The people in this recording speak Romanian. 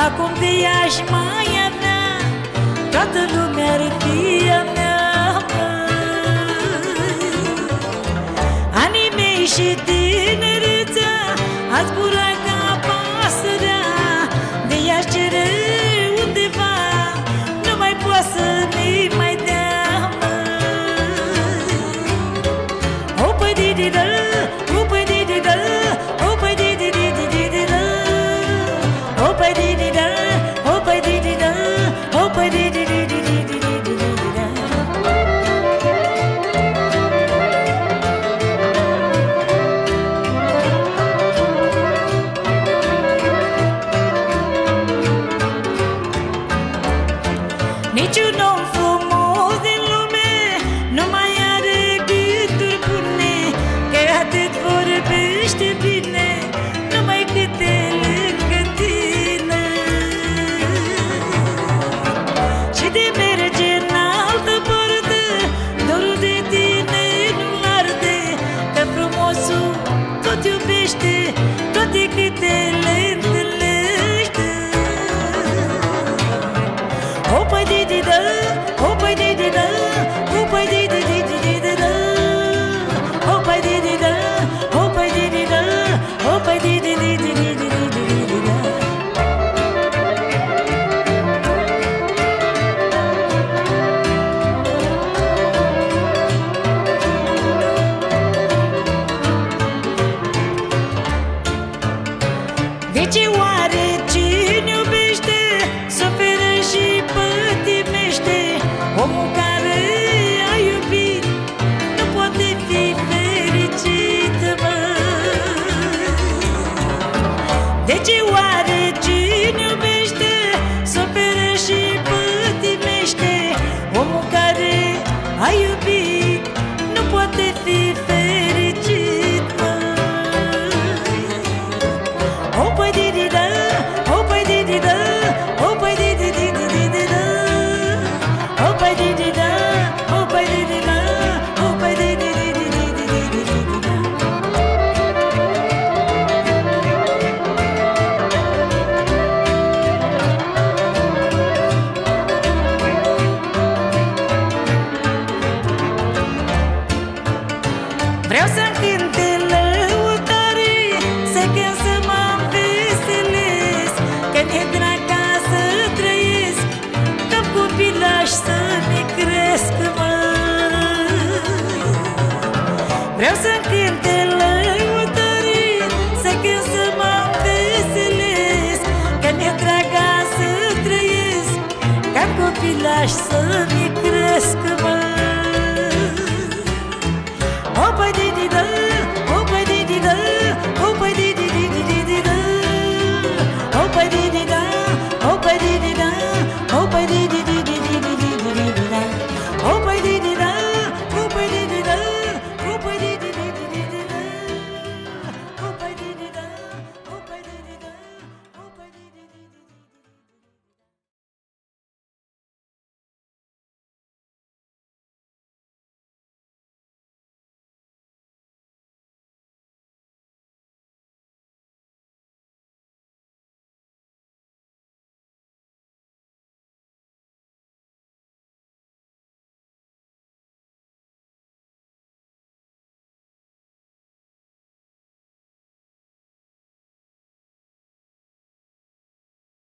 Acum de ea-aș mai avea, toată lumea ar fi a mea, măi. Anii mei și tinerețea a zburat ca pasărea, de ea-aș cere undeva, nu mai poate să mi mai dea, măi. O păi di-di-dă, o păi di-di-dă, o păi di-di-di-di-di-di-dă, o păi di-di-dă, o păi di-di-dă, o păi di-di-di-di-di-di-di-dă. Niciun om frumos din lume nu mai are gânduri bune, că atât vorbește bine, numai cât e lângă tine. Și de merge în altă parte, dorul de tine nu-l arde, că frumosul tot iubește toate câte le întâlnește. O păi di-di-dă, o păi di-di-dă, o păi di-di-di-di-di-dă, o păi di-di-dă, o păi di-di-dă, o păi di-di-di-di-di-di-dă. De ce oare cine iubește suferă și pătimește? Omul care a iubit nu poate fi fericit, măi. De ce oare cine iubește suferă și pătimește? Omul care a iubit nu poate fi fericit, măi. O păi di-di-dă, o păi di-di-dă, o păi di-di-di-di-di-dă, o păi di-di-dă, o păi di-di-dă, o păi di-di-di-di-di-dă. Vreau să-mi cânte lăutare, să cânt să mă înveselesc, că mi-e drag ca să trăiesc, că copilaș să-mi cresc, măi. Vreau să-mi cânte lăutare, să cânt să mă înveselesc, că mi-e drag ca să trăiesc, ca copilaș să-mi cresc, măi. O păi di-di-dă,